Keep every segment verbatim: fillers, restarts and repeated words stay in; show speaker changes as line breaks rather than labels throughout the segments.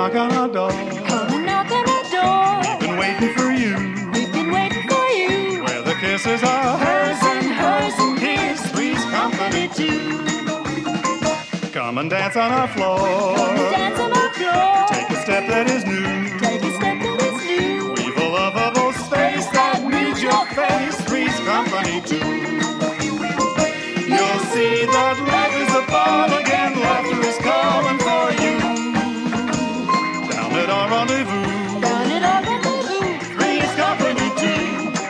knock on our door.
Come and knock on our door.
We've been waiting for you.
We've been waiting for you.
Where the kisses are
Hers and hers and
his, three's company too. Come and dance on our floor.
Come and dance on our floor.
Take a step that is new.
Take a step that is new.
We've a lovable space that needs your face, three's company too. You'll see that love is above again, laughter is coming for you. Down at our rendezvous,
Down at our rendezvous.
three's company too.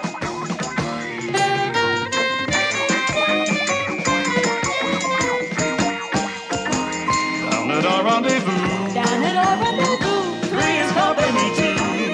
Down at our rendezvous,
Down at our rendezvous.
three's company too.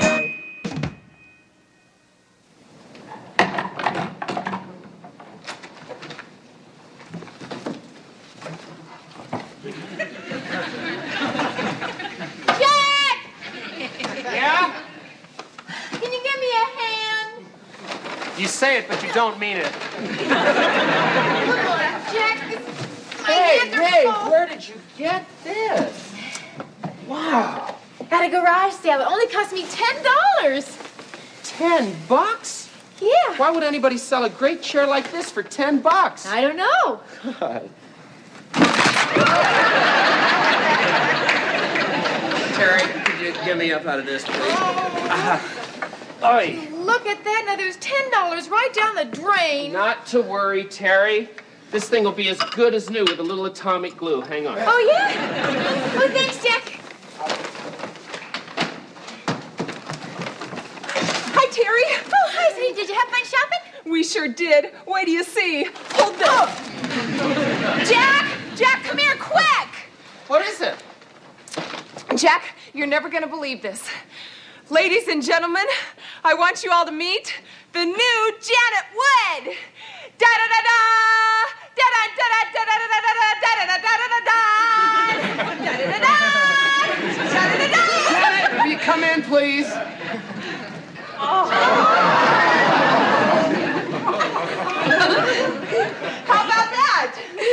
Jack!
Yeah?
Can you give me a hand?
You say it, but you don't mean it.
Come on, Jack. This, my
Hey,
hands are
hey,
full.
where did you get this? Wow.
At a garage sale. It only cost me ten dollars.
Ten bucks?
Yeah.
Why would anybody sell a great chair like this for ten bucks?
I don't know.
God. Terry, could you get me up out of this, please? Uh, Oi.
Look at that. Now there's ten dollars right down the drain.
Not to worry, Terry. This thing will be as good as new with a little atomic glue. Hang on.
Oh, yeah? Oh, thanks, Jack.
Hi, Terry.
Oh, hi, Sadie. Did you have fun shopping?
We sure did. Wait till you see. Hold this.
Jack! Jack, come here, quick!
What is it?
Jack, you're never going to believe this. Ladies and gentlemen, I want you all to meet the new Janet Wood. Da da da da! Da da da da da da da da da da da da da da da da da da da da.
Janet, will you come in, please?
How about that?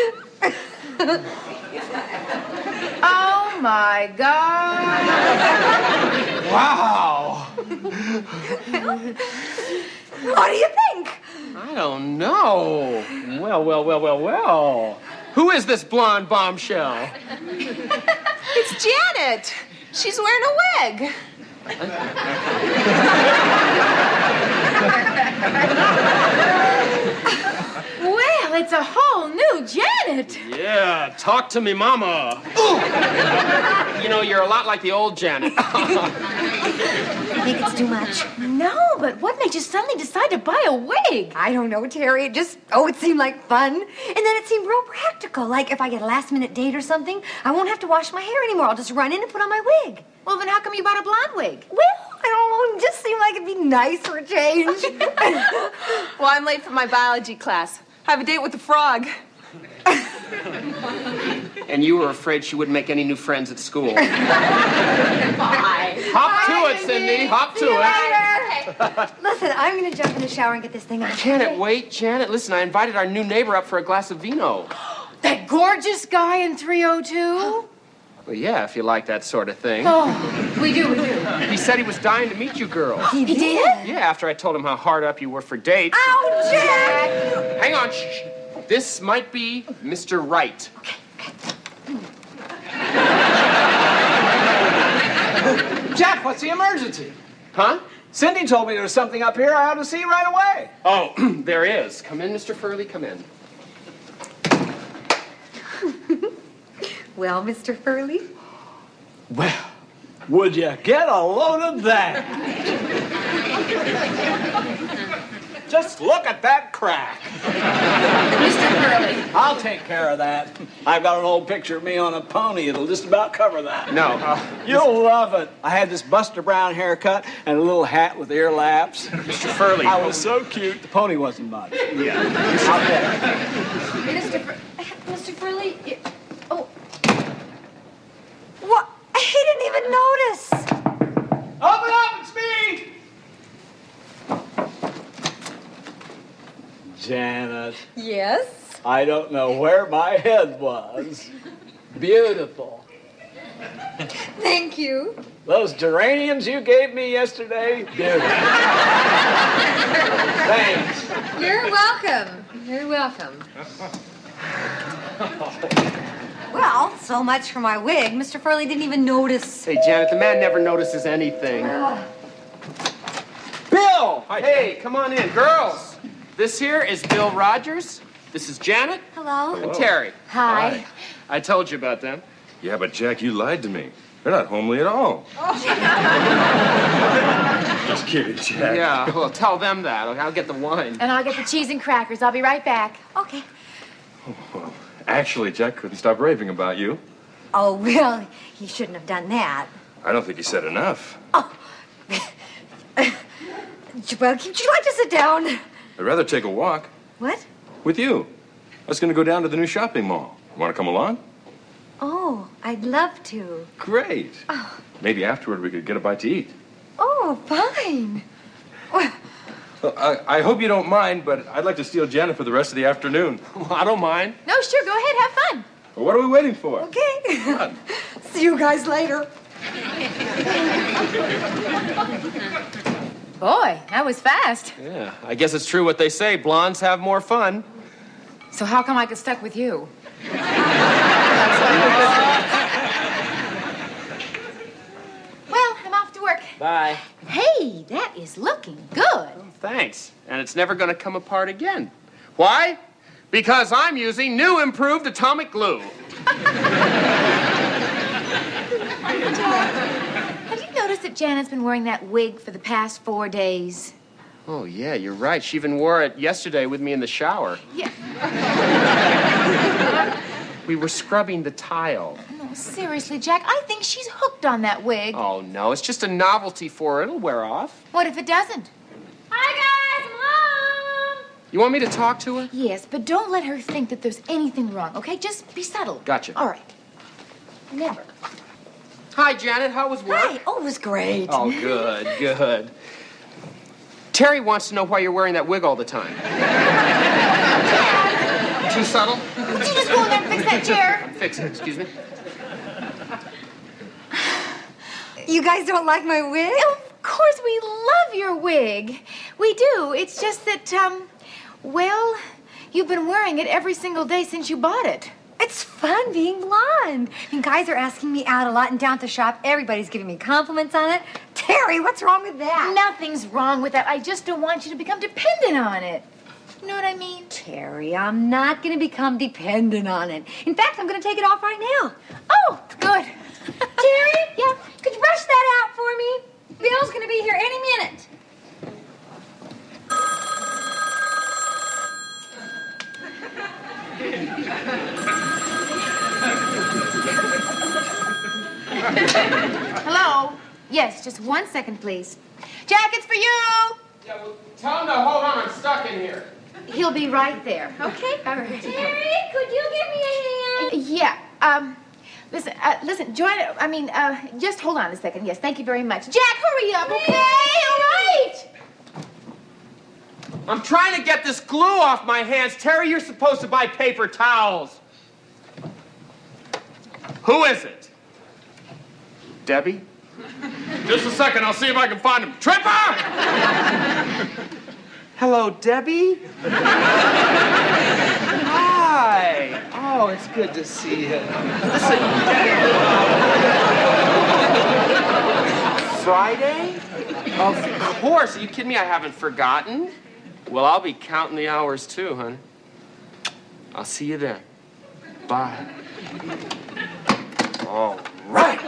Oh, my God.
Wow.
What do you think?
I don't know. Well, well, well, well, well. Who is this blonde bombshell?
It's Janet. She's wearing a wig.
Well, it's a whole new Janet.
Yeah, talk to me, mama. You know, you're a lot like the old Janet.
I think it's too much.
No, but what made you suddenly decide to buy a wig?
I don't know, Terry. It just, oh, it seemed like fun. And then it seemed real practical. Like if I get a last minute date or something, I won't have to wash my hair anymore. I'll just run in and put on my wig.
Well, then how come you bought a blonde wig?
Well, I don't know. It just seemed like it'd be nice for a change.
Well, I'm late for my biology class. I have a date with the frog.
And you were afraid she wouldn't make any new friends at school.
Bye.
Hop to it, Cindy. Hop to it.
Listen, I'm going to jump in the shower and get this thing on.
Janet, wait, Janet. Listen, I invited our new neighbor up for a glass of vino.
That gorgeous guy in three oh two?
Well, yeah, if you like that sort of thing.
Oh, we do, we do.
He said he was dying to meet you girls.
He
He did?
Yeah, after I told him how hard up you were for dates.
Ow, Jack!
Hang on, shh, shh. This might be Mister Wright.
Jack, what's the emergency?
Huh?
Cindy told me there was something up here I ought to see right away.
Oh, there is. Come in, Mister Furley, come in.
Well, Mister Furley?
Well, would you get a load of that? Just look at that crack.
Mister Furley.
I'll take care of that. I've got an old picture of me on a pony. It'll just about cover that.
No. Uh,
You'll love it. I had this Buster Brown haircut and a little hat with ear laps.
Mister Furley.
I was so cute. The pony wasn't much.
Yeah.
I'll bet.
Mister Fur- Mister Furley. you- Oh,
What? He didn't even notice.
Open up, it's me! Janet,
Yes?
I don't know where my head was. Beautiful.
Thank you.
Those geraniums you gave me yesterday, beautiful. Thanks.
You're welcome. You're welcome. Well, so much for my wig. Mister Furley didn't even notice.
Hey, Janet, the man never notices anything.
Bill!
Hey, come on in. Girls, this here is Bill Rogers. This is Janet.
Hello.
And Terry.
Hi.
I told you about them.
Yeah, but Jack, you lied to me. They're not homely at all. Just kidding, Jack.
Yeah, well, tell them that. Okay, I'll get the wine.
And I'll get the cheese and crackers. I'll be right back.
Okay.
Well, actually, Jack couldn't stop raving about you.
Oh, well, he shouldn't have done that.
I don't think he said enough.
Oh. Well, would you like to sit down?
I'd rather take a walk
What?
with you. I was going to go down to the new shopping mall. Want to come along?
Oh, I'd love to.
Great.
Oh.
Maybe afterward we could get a bite to eat.
Oh, fine. Well,
Well, I, I hope you don't mind, but I'd like to steal Janet for the rest of the afternoon.
Well, I don't mind.
No, sure, go ahead, have fun.
Well, what are we waiting for?
okay.
Come on.
See you guys later.
Boy, that was fast.
Yeah, I guess it's true what they say. Blondes have more fun.
So how come I got stuck with you? Well, I'm off to work.
Bye.
Hey, that is looking good.
Thanks. And it's never going to come apart again. Why? Because I'm using new improved atomic glue.
Have you noticed that Janet's been wearing that wig for the past four days?
Oh, yeah, you're right. She even wore it yesterday with me in the shower.
Yeah.
We were scrubbing the tile.
No, seriously, Jack, I think she's hooked on that wig.
Oh, no, it's just a novelty for her. It'll wear off.
What if it doesn't?
Hi, guys. I'm home.
You want me to talk to her?
Yes, but don't let her think that there's anything wrong, okay? Just be subtle.
Gotcha.
All right. Never.
Hi, Janet. How was work?
Hi. Oh, it was great.
Oh, good, good. Terry wants to know why you're wearing that wig all the time. Too subtle?
Would you just go in there and fix that chair?
Fix it, excuse me.
You guys don't like my wig?
Of course, we love your wig. We do. It's just that, um, well, you've been wearing it every single day since you bought it.
It's fun being blonde. And guys are asking me out a lot, and down at the shop, everybody's giving me compliments on it. Terry, what's wrong with that?
Nothing's wrong with that. I just don't want you to become dependent on it. You know what I mean?
Terry, I'm not going to become dependent on it. In fact, I'm going to take it off right now.
Oh, good.
Terry?
Yeah?
Could you brush that out for me? Bill's going to be here any minute.
Hello? Yes, just one second, please. Jack, it's for you.
Yeah, well, tell him to hold on. I'm stuck in here.
He'll be right there. Okay? All right.
Terry, could you give me a hand?
Yeah, um, listen, uh, listen, join it. I mean, uh, just hold on a second. Yes, thank you very much. Jack, hurry up, okay? All right.
I'm trying to get this glue off my hands. Terry, you're supposed to buy paper towels. Who is it? Debbie? Just a second, I'll see if I can find him. Tripper! Hello, Debbie? Hi. Oh, it's good to see you. Listen, Friday? Of course. Are you kidding me? I haven't forgotten. Well, I'll be counting the hours too, honey. I'll see you then. Bye. All right.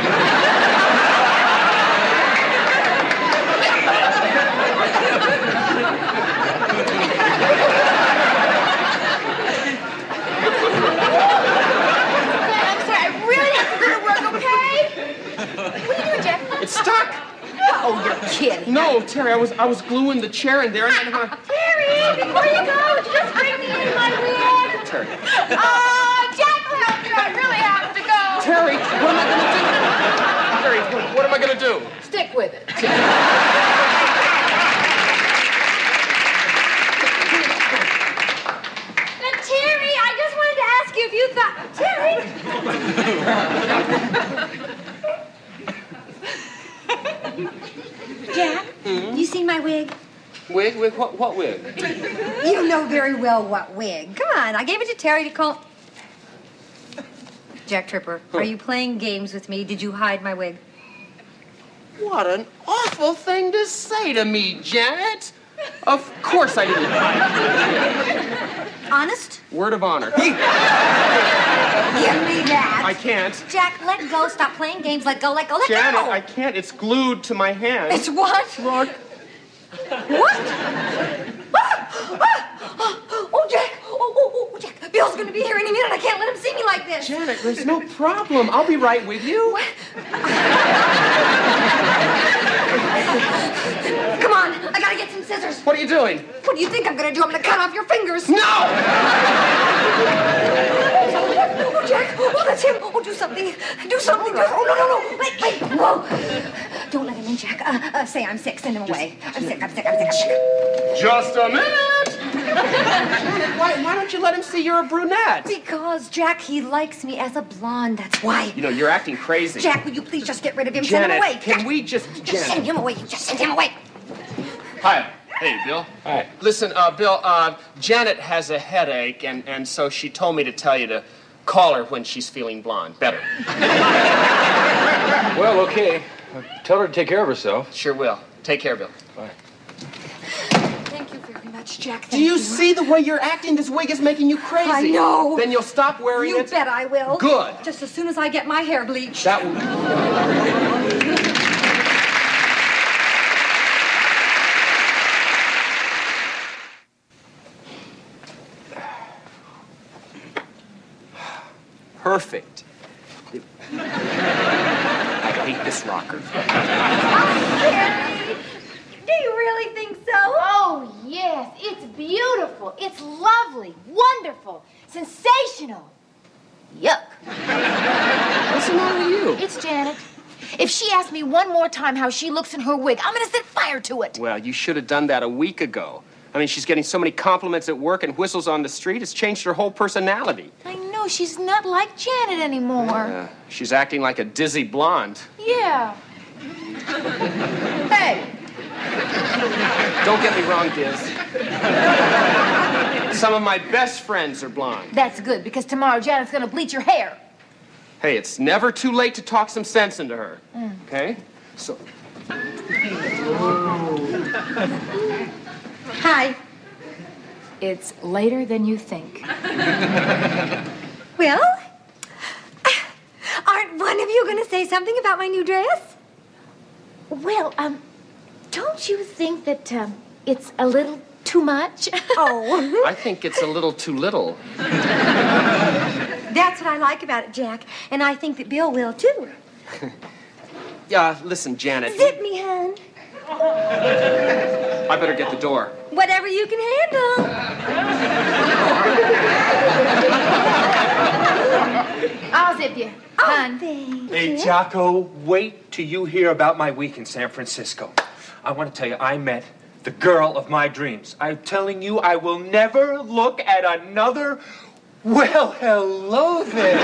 I'm sorry, I really have to go to work, okay? What are you doing, Jack?
It's stuck.
Oh, you're kidding.
No, Terry, I was I was gluing the chair in there, and then when I...
Terry, before you go, would you just bring me in my wig?
Terry,
Oh, Jack will help you. I really have to go.
Terry, what am I gonna do? Terry, what, what am I gonna do?
Stick with it.
But Terry, I just wanted to ask you if you thought... Terry!
You seen my wig?
Wig? Wig? What, what wig?
You know very well what wig. Come on, I gave it to Terry to comb. Jack Tripper, are you playing games with me? Did you hide my wig?
What an awful thing to say to me, Janet. Of course I didn't hide it.
Honest?
Word of honor.
Give me that.
I can't.
Jack, let go. Stop playing games. Let go, let go, let
Janet,
go.
I can't. It's glued to my hand.
It's what?
Look.
What? Ah! Ah! Oh, Jack. Oh, oh, oh, Jack. Bill's going to be here any minute. I can't let him see me like this.
Janet, there's no problem. I'll be right with you.
What? Come on. I got to get some scissors.
What are you doing?
What do you think I'm going to do? I'm going to cut off your fingers.
No!
Oh, Jack. Oh, that's him. Oh, do something. Do something. Do... Oh, no, no, no. Wait, wait. Whoa. Don't let him in, Jack. Uh, uh, say I'm sick. Send him away. I'm sick. I'm sick. I'm sick. I'm sick.
Just a minute. Janet, why, why don't you let him see you're a brunette?
Because, Jack, he likes me as a blonde. That's why.
You know, you're acting crazy.
Jack, will you please just get rid of him?
Janet,
send him away.
can
Jack,
we just...
Just
Janet.
send him away. You just send him away.
Hi. Hey, Bill.
Hi.
Listen, uh, Bill, uh, Janet has a headache, and, and so she told me to tell you to call her when she's feeling blonde. Better.
Well, okay. Uh, tell her to take care of herself.
Sure will. Take care, Bill.
Bye.
Thank you very much, Jack. Thank
Do you see the way you're acting? This wig is making you crazy.
I know.
Then you'll stop wearing
You
it.
bet I will.
Good.
Just as soon as I get my hair bleached.
That will... Perfect. I hate this rocker.
Do you really think so?
Oh, yes. It's beautiful. It's lovely. Wonderful. Sensational. Yuck.
What's the matter with you?
It's Janet. If she asks me one more time how she looks in her wig, I'm going to set fire to it.
Well, you should have done that a week ago. I mean, she's getting so many compliments at work and whistles on the street. It's changed her whole personality.
I know. She's not like Janet anymore.
Uh, she's acting like a dizzy blonde.
Yeah. Hey.
Don't get me wrong, Diz. Some of my best friends are blonde.
That's good, because tomorrow Janet's going to bleach her hair.
Hey, it's never too late to talk some sense into her.
Mm.
Okay? So...
Hi.
It's later than you think.
Well, aren't one of you going to say something about my new dress?
Well, um, don't you think that, um, it's a little too much?
Oh.
I think it's a little too little.
That's what I like about it, Jack. And I think that Bill will, too.
Yeah, listen, Janet.
Zip me, hon.
I better get the door.
Whatever you can handle.
I'll zip you, hon.
Thank
Hey,
you.
Jocko, wait till you hear about my week in San Francisco. I want to tell you, I met the girl of my dreams. I'm telling you, I will never look at another... Well, hello there.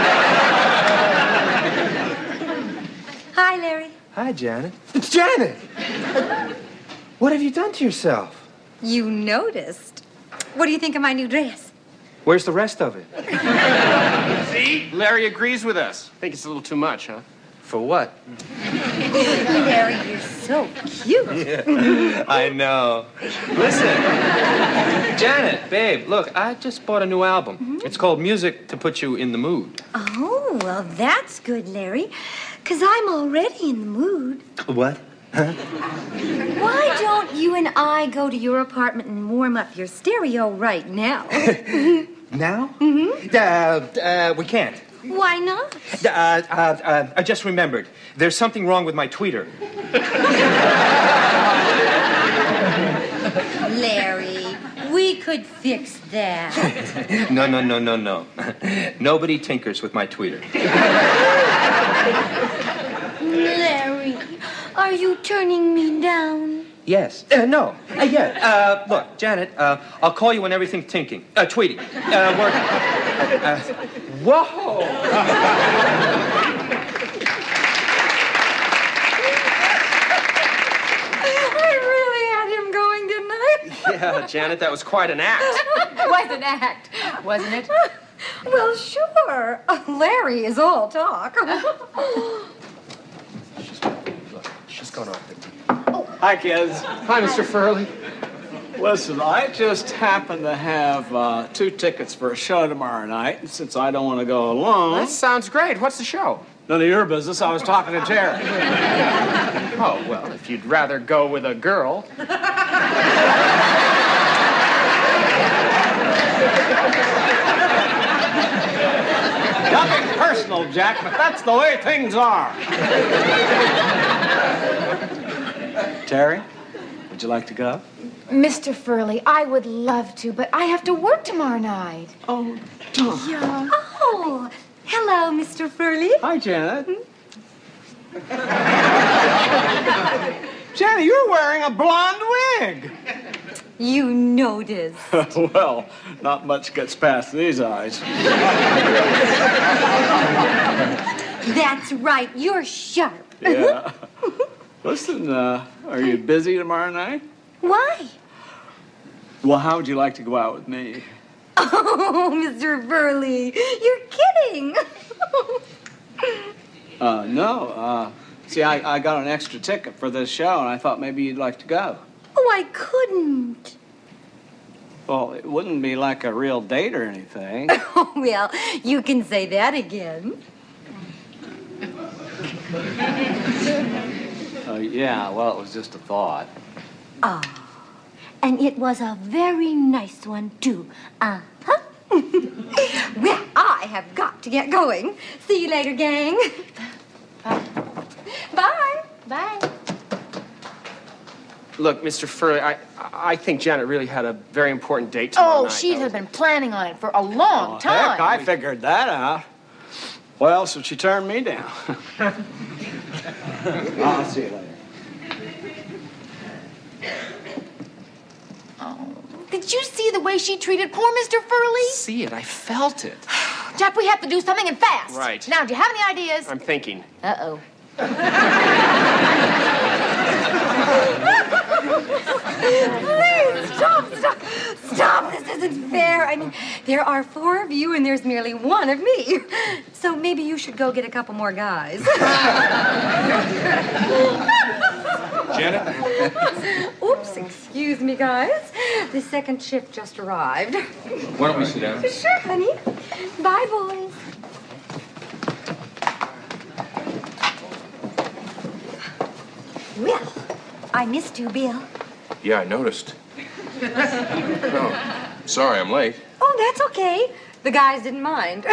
Hi, Larry.
Hi, Janet. It's Janet! What have you done to yourself?
You noticed. What do you think of my new dress?
Where's the rest of it?
See? Larry agrees with us. I think it's a little too much, huh?
For what?
Larry, you're so cute.
Yeah, I know. Listen, Janet, babe, look, I just bought a new album. Mm-hmm. It's called Music to Put You in the Mood.
Oh, well, that's good, Larry, because I'm already in the mood.
What?
Why don't you and I go to your apartment and warm up your stereo right now?
Now? Mm-hmm. Uh, uh, we can't.
Why not?
Uh, uh, uh, I just remembered. There's something wrong with my tweeter.
Larry, we could fix that.
No, no, no, no, no. Nobody tinkers with my tweeter.
Larry, are you turning me down?
Yes. Uh, no. Uh, yeah. Uh, look, Janet, uh, I'll call you when everything's tinking. Uh, tweeting. Uh, working. Uh, whoa!
Yeah, Janet, that was quite an act.
It was an act, wasn't it?
Well, sure. Larry is all talk.
She's gone off.
Hi, kids.
Hi, Mister Furley.
Listen, I just happen to have uh, two tickets for a show tomorrow night, and since I don't want to go alone...
That sounds great. What's the show?
None of your business. I was talking to Terry.
Oh, well, if you'd rather go with a girl.
Nothing personal, Jack, but that's the way things are. Terry, would you like to go?
Mister Furley, I would love to, but I have to work tomorrow night.
Oh, Tom.
Yeah.
Oh, hello, Mister Furley.
Hi, Janet. Janet, you're wearing a blonde wig.
You noticed.
Well, not much gets past these eyes.
That's right. You're sharp.
Yeah. Listen, uh, are you busy tomorrow night?
Why?
Well, how would you like to go out with me?
Oh, Mister Furley, you're kidding.
Uh, no. Uh, see, I, I got an extra ticket for this show, and I thought maybe you'd like to go.
Oh, I couldn't.
Well, it wouldn't be like a real date or anything.
Oh, well, you can say that again.
Uh, yeah, well, it was just a thought.
Oh, and it was a very nice one, too. Uh-huh. Well, I have got to get going. See you later, gang.
Bye.
Bye.
Bye.
Look, Mister Furley, I, I think Janet really had a very important date tomorrow
Oh,
night.
she has been planning on it for a long
Oh,
time.
heck, I figured that out. Well, so she turned me down. I'll see you later.
Oh, did you see the way she treated poor Mister Furley?
See it. I felt it.
Jack, we have to do something and fast.
Right.
Now, do you have any ideas?
I'm thinking.
Uh-oh.
Please, stop, stop. Stop, this isn't fair. I mean, there are four of you and there's merely one of me. So maybe you should go get a couple more guys.
Janet?
Oops, excuse me, guys. The second shift just arrived.
Why don't we sit down?
Sure, honey. Bye, boys. Well, I missed you, Bill.
Yeah, I noticed. Oh, sorry, I'm late.
Oh, that's okay. The guys didn't mind.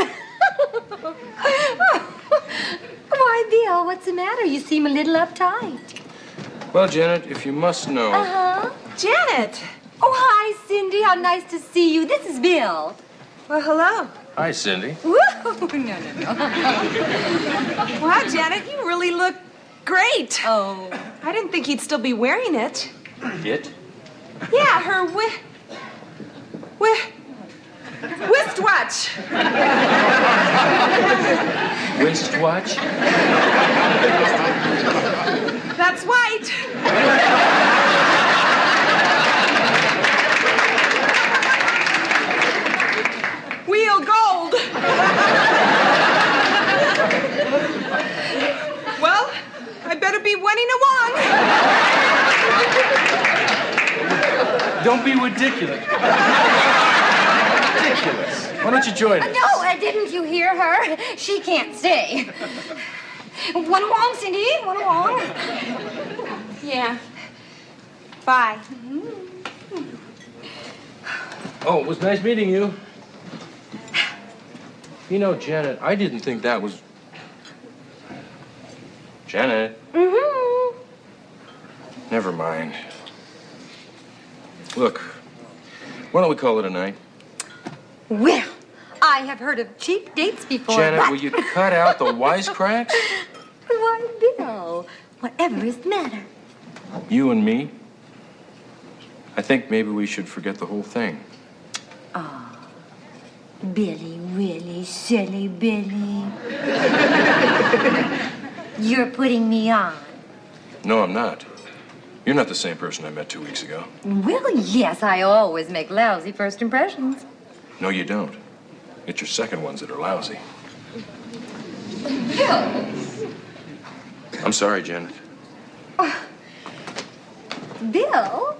Why, Bill, what's the matter? You seem a little uptight.
Well, Janet, if you must know...
Uh-huh.
Janet!
Oh, hi, Cindy. How nice to see you. This is Bill.
Well, hello.
Hi, Cindy.
Woo! No, no, no.
Wow, Janet, you really look great.
Oh.
I didn't think you'd still be wearing it.
It?
Yeah, her wi... wi... wristwatch.
Wristwatch?
That's white. Wheel gold. Well, I better be winning a one.
Don't be ridiculous. Ridiculous. Why don't you join us?
No, uh, didn't you hear her? She can't stay. One along, Cindy. One along.
Yeah. Bye.
Oh, it was nice meeting you. You know, Janet, I didn't think that was... Janet.
Mm-hmm.
Never mind. Look, why don't we call it a night?
Well, I have heard of cheap dates before,
Janet,
but...
will you cut out the wisecracks?
Why, Bill, whatever is the matter?
You and me? I think maybe we should forget the whole thing.
Oh, Billy, really silly Billy. You're putting me on.
No, I'm not. You're not the same person I met two weeks ago.
Well, yes, I always make lousy first impressions.
No, you don't. It's your second ones that are lousy.
Bill!
I'm sorry, Janet.
Oh. Bill?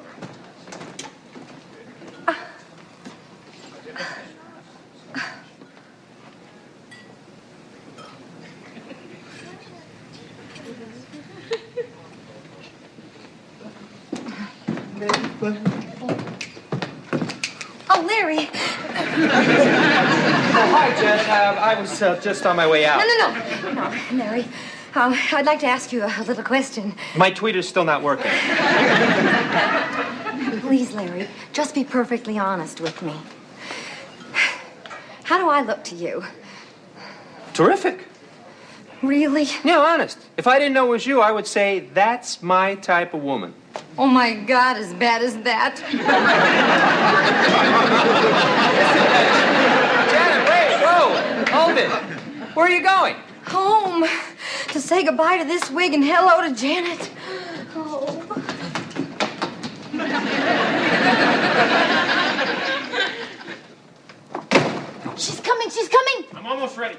Oh, Larry.
Oh, hi, Janet. Uh, I was uh, just on my way out.
No, no, no. No, Larry. Um, I'd like to ask you a little question.
My tweeter's still not working.
Please, Larry, just be perfectly honest with me. How do I look to you?
Terrific.
Really?
Yeah, honest. If I didn't know it was you, I would say that's my type of woman.
Oh, my God, as bad as that?
Janet, wait, whoa, hold it. Where are you going?
Home. To say goodbye to this wig and hello to Janet. Oh.
She's coming, she's coming.
I'm almost ready.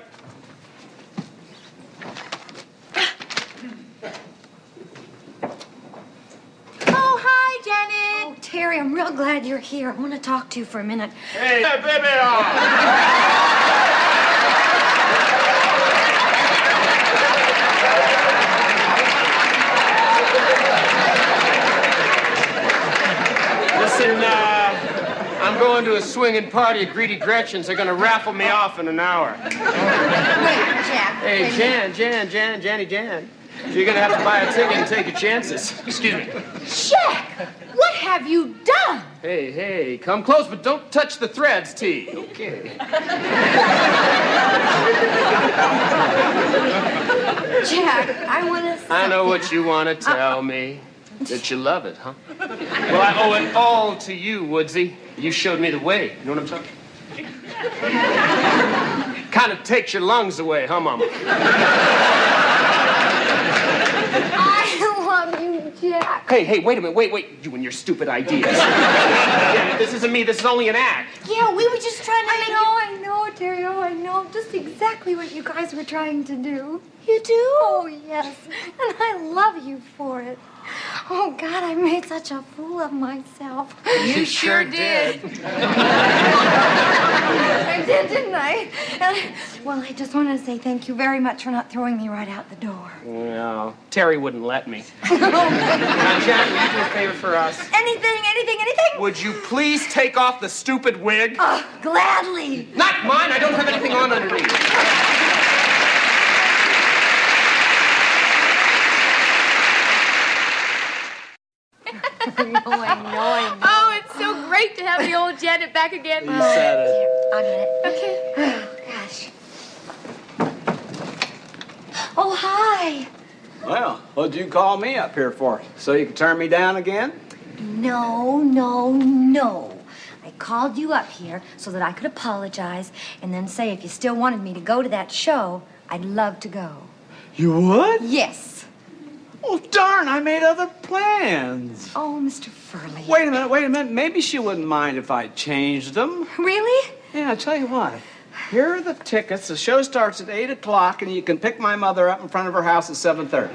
Oh, hi, Janet.
Oh, Terry, I'm real glad you're here. I want to talk to you for a minute.
Hey, hey baby! Oh. Listen, uh, I'm going to a swinging party at Greedy Gretchen's. They're going to raffle me off in an hour.
Wait, Jack.
Hey, Jan, Jan, Jan, Janny Jan. So you're going to have to buy a ticket and take your chances. Excuse me.
Jack, what have you done?
Hey, hey, come close, but don't touch the threads, T. Okay.
Jack, I want to...
I know what you want to tell me. That you love it, huh? Well, I owe it all to you, Woodsy. You showed me the way. You know what I'm talking? Kind of takes your lungs away, huh, Mama?
I love you, Jack.
Hey, hey, wait a minute. Wait, wait. You and your stupid ideas. Yeah, this isn't me. This is only an act.
Yeah, we were just trying to
I
make
know, I know, Terry. Oh, I know. Just exactly what you guys were trying to do.
You do?
Oh, yes. And I love you for it. Oh, God, I made such a fool of myself.
You sure did.
I did, didn't I? And, well, I just want to say thank you very much for not throwing me right out the door.
No, Terry wouldn't let me. Now, Jack, will you do a favor for us?
Anything, anything, anything?
Would you please take off the stupid wig?
Oh, gladly.
Not mine. I don't have anything on underneath.
I know, I know, I know.
Oh, it's so great to have the old Janet back again.
You said it.
I got it.
Okay.
Oh, gosh. Oh, hi.
Well, what'd you call me up here for? So you could turn me down again?
No, no, no. I called you up here so that I could apologize and then say if you still wanted me to go to that show, I'd love to go.
You would?
Yes.
Oh, darn, I made other plans.
Oh, Mister Furley.
Wait a minute, wait a minute. Maybe she wouldn't mind if I changed them.
Really?
Yeah, I'll tell you what. Here are the tickets. The show starts at eight o'clock, and you can pick my mother up in front of her house at seven thirty.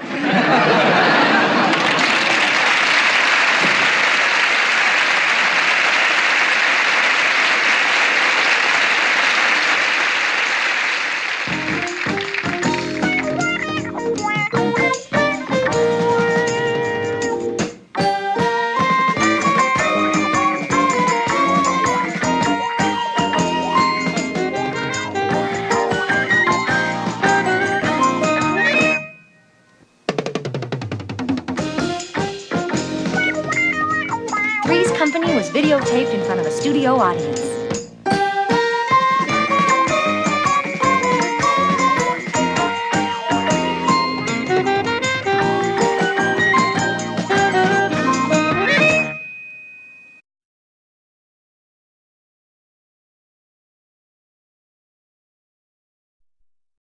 Three's Company was videotaped in front of a studio audience.